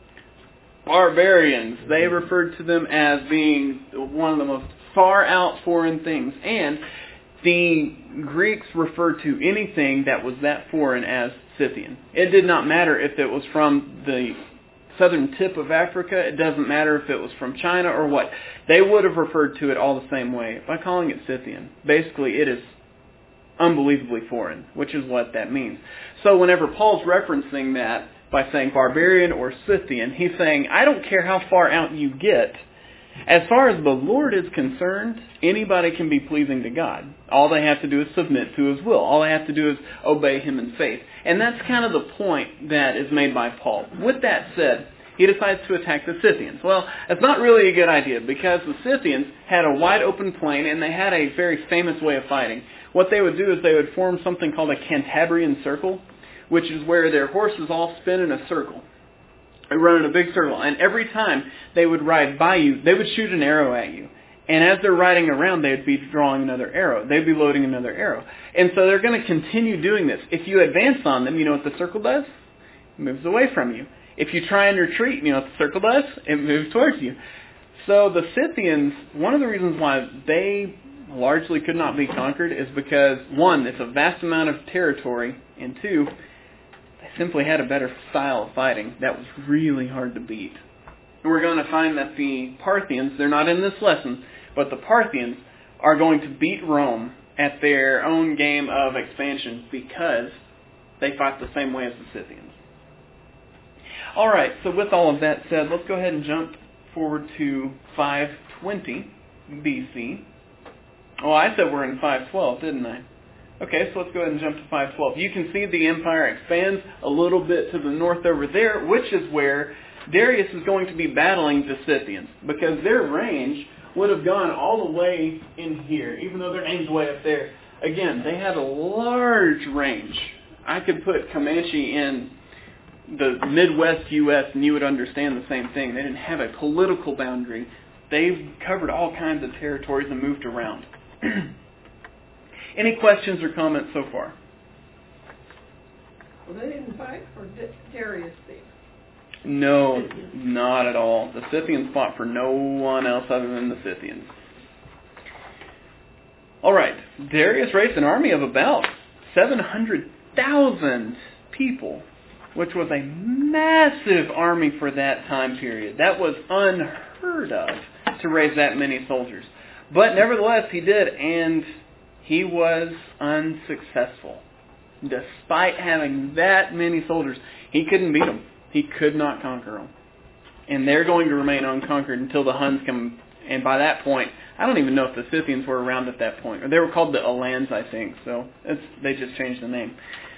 barbarians. They referred to them as being one of the most far out foreign things. And the Greeks referred to anything that was that foreign as Scythian. It did not matter if it was from the southern tip of Africa. It doesn't matter if it was from China or what. They would have referred to it all the same way by calling it Scythian. Basically, it is unbelievably foreign, which is what that means. So whenever Paul's referencing that by saying barbarian or Scythian, he's saying, I don't care how far out you get. As far as the Lord is concerned, anybody can be pleasing to God. All they have to do is submit to His will. All they have to do is obey Him in faith. And that's kind of the point that is made by Paul. With that said, he decides to attack the Scythians. Well, that's not really a good idea because the Scythians had a wide open plain and they had a very famous way of fighting. What they would do is they would form something called a Cantabrian circle, which is where their horses all spin in a circle. They run in a big circle, and every time they would ride by you, they would shoot an arrow at you. And as they're riding around, they would be drawing another arrow. They'd be loading another arrow. And so they're going to continue doing this. If you advance on them, you know what the circle does? It moves away from you. If you try and retreat, you know what the circle does? It moves towards you. So the Scythians, one of the reasons why they largely could not be conquered is because, one, it's a vast amount of territory, and two, they simply had a better style of fighting that was really hard to beat. And we're going to find that the Parthians, they're not in this lesson, but the Parthians are going to beat Rome at their own game of expansion because they fight the same way as the Scythians. Alright, so with all of that said, let's go ahead and jump forward to 520. BC. Oh, I said we're in 512, didn't I? Okay, so let's go ahead and jump to 512. You can see the empire expands a little bit to the north over there, which is where Darius is going to be battling the Scythians, because their range would have gone all the way in here, even though their name's way up there. Again, they had a large range. I could put Comanche in the Midwest U.S. and you would understand the same thing. They didn't have a political boundary. They covered all kinds of territories and moved around. Any questions or comments so far? Well, they didn't fight for Darius then. No, not at all. The Scythians fought for no one else other than the Scythians. All right, Darius raised an army of about 700,000 people, which was a massive army for that time period. That was unheard of to raise that many soldiers. But nevertheless, he did, and he was unsuccessful. Despite having that many soldiers, he couldn't beat them. He could not conquer them. And they're going to remain unconquered until the Huns come. And by that point, I don't even know if the Scythians were around at that point. Or they were called the Alans, I think. So they just changed the name.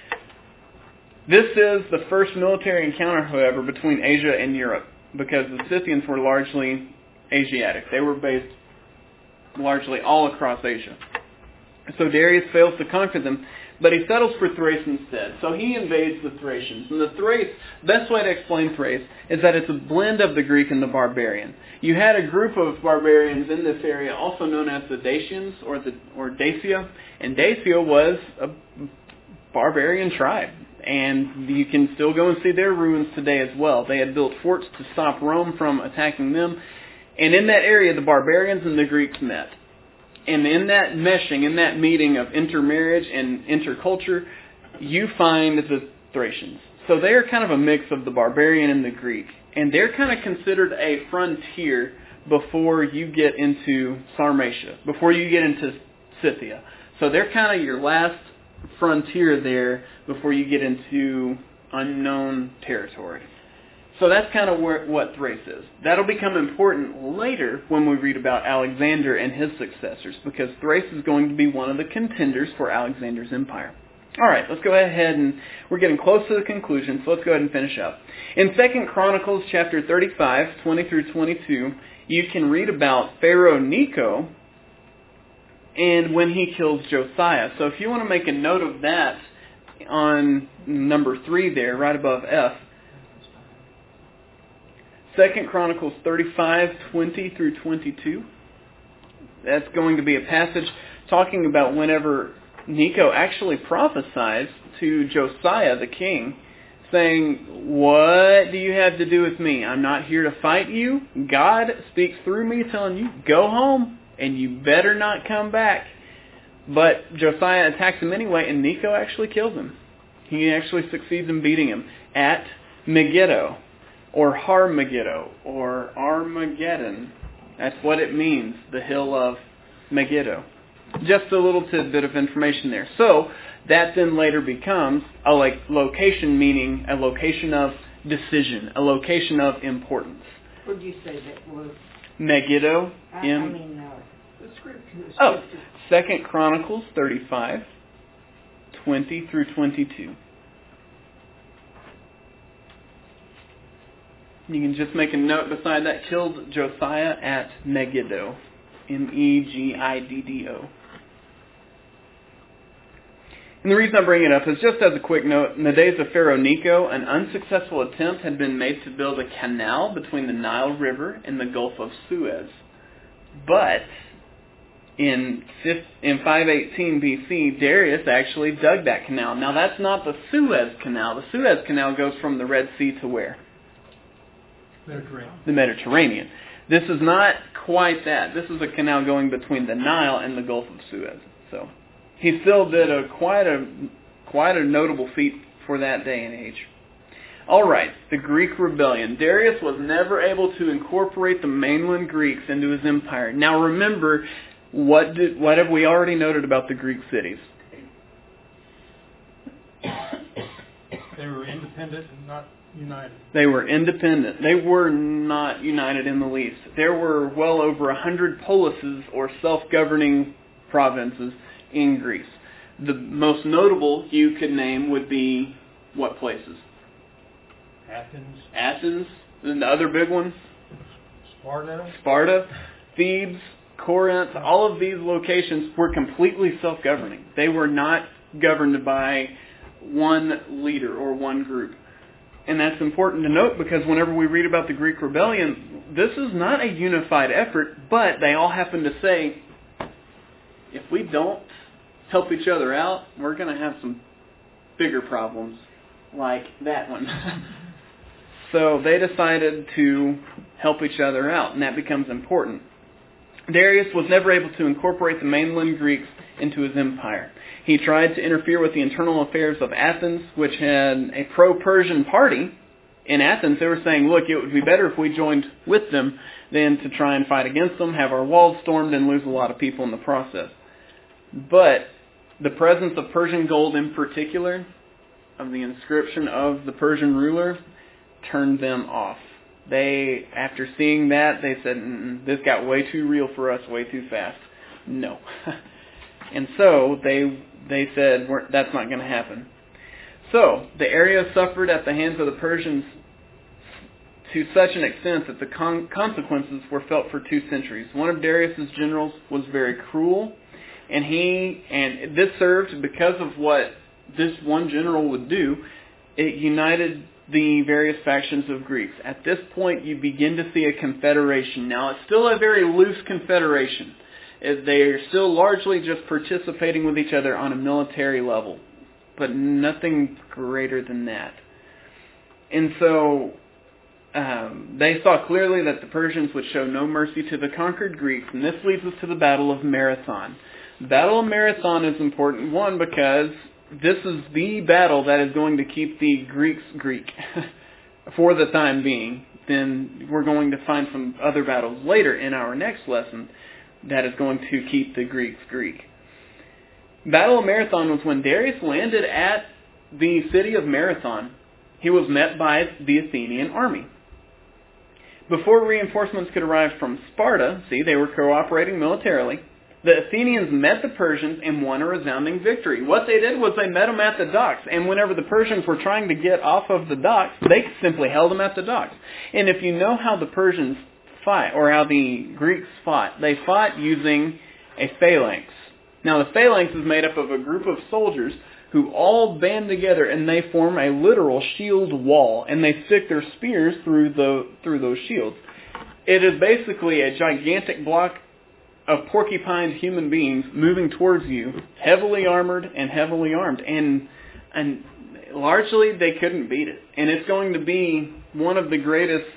This is the first military encounter, however, between Asia and Europe. Because the Scythians were largely Asiatic. They were based largely all across Asia. So Darius fails to conquer them, but he settles for Thrace instead. So he invades the Thracians. And the Thrace, best way to explain Thrace is that it's a blend of the Greek and the barbarian. You had a group of barbarians in this area, also known as the Dacians or Dacia. And Dacia was a barbarian tribe. And you can still go and see their ruins today as well. They had built forts to stop Rome from attacking them. And in that area, the barbarians and the Greeks met. And in that meshing, in that meeting of intermarriage and interculture, you find the Thracians. So they're kind of a mix of the barbarian and the Greek. And they're kind of considered a frontier before you get into Sarmatia, before you get into Scythia. So they're kind of your last frontier there before you get into unknown territory. So that's kind of what Thrace is. That'll become important later when we read about Alexander and his successors, because Thrace is going to be one of the contenders for Alexander's empire. All right, let's go ahead and we're getting close to the conclusion, so let's go ahead and finish up. In 2 Chronicles chapter 35, 20 through 22, you can read about Pharaoh Necho and when he kills Josiah. So if you want to make a note of that on number 3 there, right above F, 2 Chronicles 35, 20 through 22. That's going to be a passage talking about whenever Necho actually prophesies to Josiah the king, saying, "What do you have to do with me? I'm not here to fight you. God speaks through me telling you, go home, and you better not come back." But Josiah attacks him anyway, and Necho actually kills him. He actually succeeds in beating him at Megiddo, or Har Megiddo, or Armageddon. That's what it means, the hill of Megiddo. Just a little tidbit of information there. So, that then later becomes a location, meaning a location of decision, a location of importance. What did you say that was? Megiddo. The scripture. Oh, 2 Chronicles 35, 20 through 22. You can just make a note beside that. Killed Josiah at Megiddo. Megiddo. And the reason I bring it up is just as a quick note, in the days of Pharaoh Necho, an unsuccessful attempt had been made to build a canal between the Nile River and the Gulf of Suez. But in 518 BC, Darius actually dug that canal. Now that's not the Suez Canal. The Suez Canal goes from the Red Sea to where? The Mediterranean. This is not quite that. This is a canal going between the Nile and the Gulf of Suez. So he still did quite a notable feat for that day and age. All right, the Greek rebellion. Darius was never able to incorporate the mainland Greeks into his empire. Now remember, what have we already noted about the Greek cities? They were independent and not united. They were independent. They were not united in the least. There were well over 100 polises, or self-governing provinces, in Greece. The most notable you could name would be what places? Athens. And the other big ones? Sparta, Thebes, Corinth. All of these locations were completely self-governing. They were not governed by one leader or one group. And that's important to note, because whenever we read about the Greek rebellion, this is not a unified effort, but they all happen to say, if we don't help each other out, we're going to have some bigger problems like that one. So they decided to help each other out, and that becomes important. Darius was never able to incorporate the mainland Greeks into his empire. He tried to interfere with the internal affairs of Athens, which had a pro-Persian party. In Athens, they were saying, look, it would be better if we joined with them than to try and fight against them, have our walls stormed, and lose a lot of people in the process. But the presence of Persian gold in particular, of the inscription of the Persian ruler, turned them off. They, after seeing that, they said, this got way too real for us, way too fast. No. And so they said, that's not going to happen. So the area suffered at the hands of the Persians to such an extent that the consequences were felt for 2 centuries. One of Darius's generals was very cruel, and this served, because of what this one general would do, it united the various factions of Greeks. At this point, you begin to see a confederation. Now, it's still a very loose confederation. They are still largely just participating with each other on a military level, but nothing greater than that. And so they saw clearly that the Persians would show no mercy to the conquered Greeks, and this leads us to the Battle of Marathon. The Battle of Marathon is important, one, because this is the battle that is going to keep the Greeks Greek for the time being. Then we're going to find some other battles later in our next lesson that is going to keep the Greeks Greek. Battle of Marathon was when Darius landed at the city of Marathon. He was met by the Athenian army. Before reinforcements could arrive from Sparta, they were cooperating militarily, the Athenians met the Persians and won a resounding victory. What they did was they met them at the docks, and whenever the Persians were trying to get off of the docks, they simply held them at the docks. And if you know how the Persians fight, or how the Greeks fought, they fought using a phalanx. Now the phalanx is made up of a group of soldiers who all band together and they form a literal shield wall, and they stick their spears through those shields. It is basically a gigantic block of porcupine human beings moving towards you, heavily armored and heavily armed. And largely they couldn't beat it. And it's going to be one of the greatest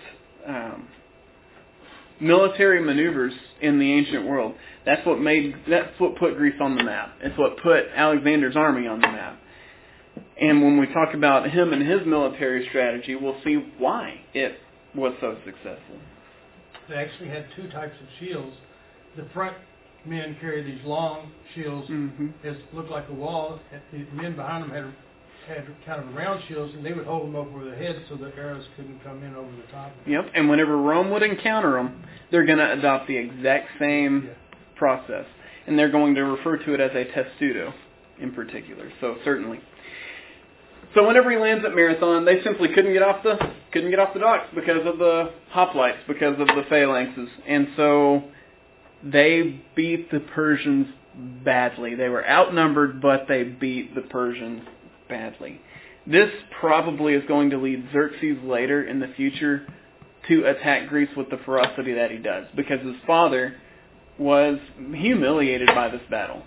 military maneuvers in the ancient world. That's what put Greece on the map. It's what put Alexander's army on the map. And when we talk about him and his military strategy, we'll see why it was so successful. They actually had 2 types of shields. The front men carried these long shields that looked like a wall. The men behind them had kind of round shields, and they would hold them over their heads so the arrows couldn't come in over the top. Yep, and whenever Rome would encounter them, they're going to adopt the exact same process. And they're going to refer to it as a testudo in particular, so certainly. So whenever he lands at Marathon, they simply couldn't get off the docks because of the hoplites, because of the phalanxes. And so they beat the Persians badly. They were outnumbered, but they beat the Persians badly. This probably is going to lead Xerxes later in the future to attack Greece with the ferocity that he does, because his father was humiliated by this battle.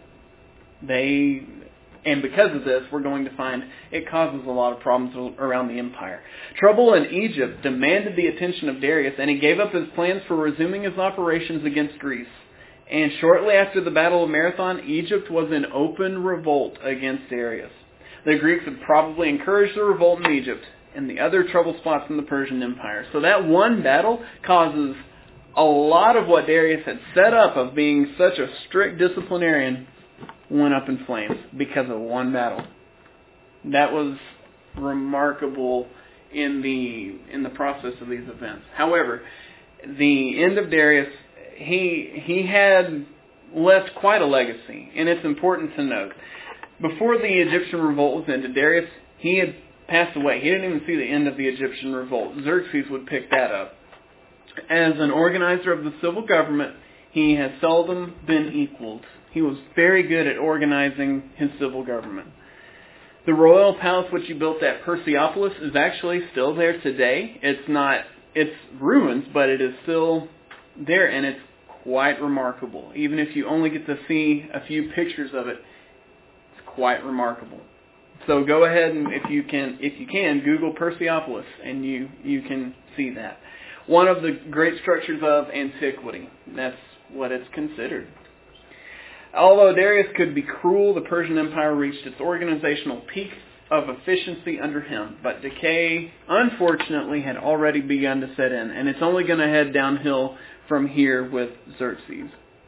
And because of this, we're going to find it causes a lot of problems around the empire. Trouble in Egypt demanded the attention of Darius, and he gave up his plans for resuming his operations against Greece. And shortly after the Battle of Marathon, Egypt was in open revolt against Darius. The Greeks had probably encouraged the revolt in Egypt and the other trouble spots in the Persian Empire. So that one battle causes a lot of what Darius had set up of being such a strict disciplinarian went up in flames because of one battle. That was remarkable in the process of these events. However, the end of Darius, he had left quite a legacy, and it's important to note. Before the Egyptian revolt was ended, Darius, he had passed away. He didn't even see the end of the Egyptian revolt. Xerxes would pick that up. As an organizer of the civil government, he has seldom been equaled. He was very good at organizing his civil government. The royal palace which he built at Persepolis is actually still there today. It's ruins, but it is still there, and it's quite remarkable. Even if you only get to see a few pictures of it, it's quite remarkable. So go ahead and if you can, Google Persepolis, and you can see that. One of the great structures of antiquity. That's what it's considered. Although Darius could be cruel, the Persian Empire reached its organizational peak of efficiency under him. But decay, unfortunately, had already begun to set in, and it's only going to head downhill from here with Xerxes.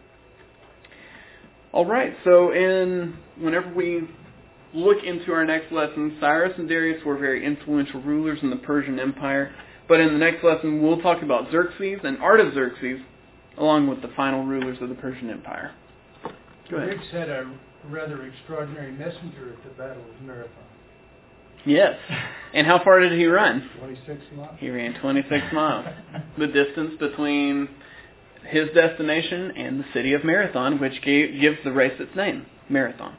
All right, so whenever we look into our next lesson, Cyrus and Darius were very influential rulers in the Persian Empire. But in the next lesson, we'll talk about Xerxes and Artaxerxes, along with the final rulers of the Persian Empire. Go ahead. Riggs had a rather extraordinary messenger at the Battle of Marathon. Yes. And how far did he run? 26 miles. He ran 26 miles. The distance between his destination and the city of Marathon, which gives the race its name, Marathon.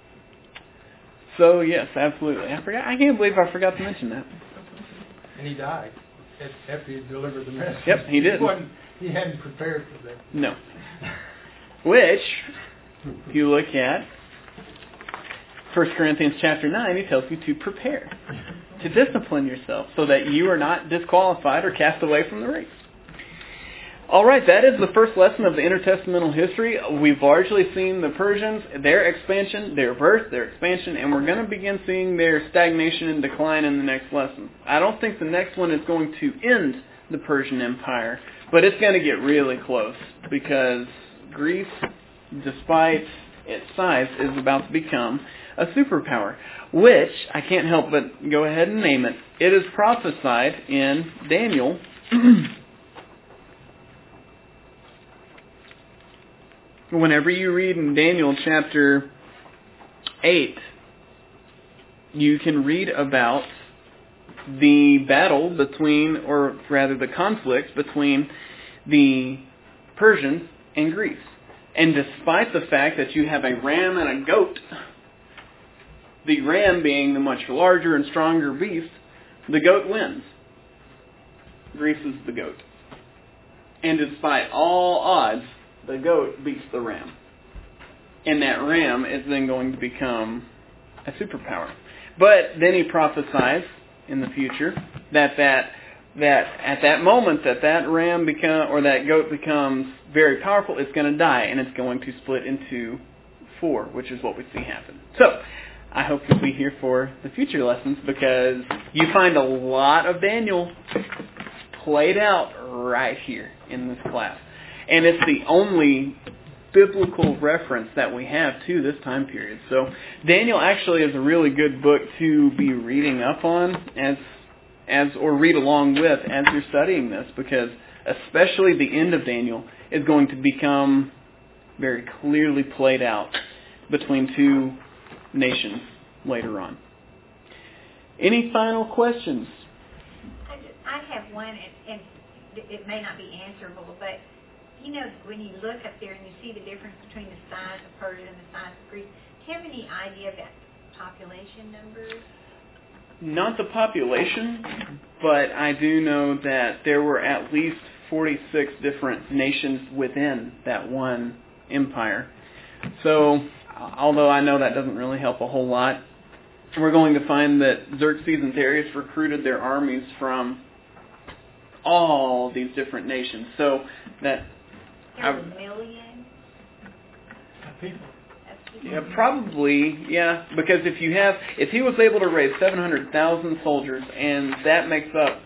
So, yes, absolutely. I can't believe I forgot to mention that. And he died after he delivered the message. Yep, he did. He hadn't prepared for that. No. Which, if you look at 1 Corinthians chapter 9, he tells you to prepare, to discipline yourself, so that you are not disqualified or cast away from the race. All right, that is the first lesson of the intertestamental history. We've largely seen the Persians, their expansion, their birth, their expansion, and we're going to begin seeing their stagnation and decline in the next lesson. I don't think the next one is going to end the Persian Empire, but it's going to get really close, because Greece, despite its size, is about to become a superpower, which I can't help but go ahead and name it. It is prophesied in Daniel whenever you read in Daniel chapter 8, you can read about the battle between, or rather the conflict between the Persians and Greece. And despite the fact that you have a ram and a goat, the ram being the much larger and stronger beast, the goat wins. Greece is the goat. And despite all odds, the goat beats the ram. And that ram is then going to become a superpower. But then he prophesies in the future that at that moment that ram that goat becomes very powerful, it's going to die, and it's going to split into 4, which is what we see happen. So, I hope you'll be here for the future lessons, because you find a lot of Daniel played out right here in this class. And it's the only biblical reference that we have to this time period. So Daniel actually is a really good book to be reading up on or read along with as you're studying this, because especially the end of Daniel is going to become very clearly played out between 2 nations later on. Any final questions? I have one, and it may not be answerable, but you know, when you look up there and you see the difference between the size of Persia and the size of Greece, do you have any idea of that population numbers? Not the population, but I do know that there were at least 46 different nations within that one empire. So, although I know that doesn't really help a whole lot, we're going to find that Xerxes and Darius recruited their armies from all these different nations. So that There were millions of people. of people. Yeah, probably, yeah, because if he was able to raise 700,000 soldiers, and that makes up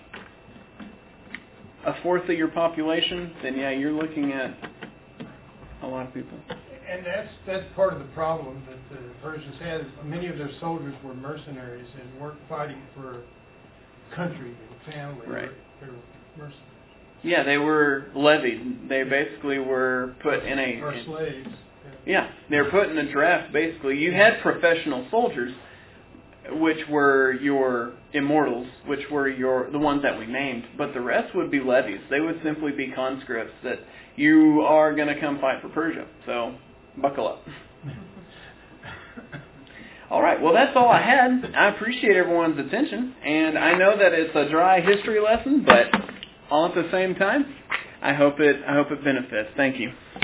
1/4 of your population, then yeah, you're looking at a lot of people. And that's part of the problem that the Persians had. Many of their soldiers were mercenaries and weren't fighting for country, they were family, Right. they were mercenaries. Yeah, they were levied. They basically were put in a... Or slaves. Yeah, they were put in a draft, basically. You had professional soldiers, which were your immortals, which were the ones that we named, but the rest would be levies. They would simply be conscripts that you are going to come fight for Persia. So, buckle up. All right, well, that's all I had. I appreciate everyone's attention, and I know that it's a dry history lesson, but all at the same time, I hope it benefits. Thank you.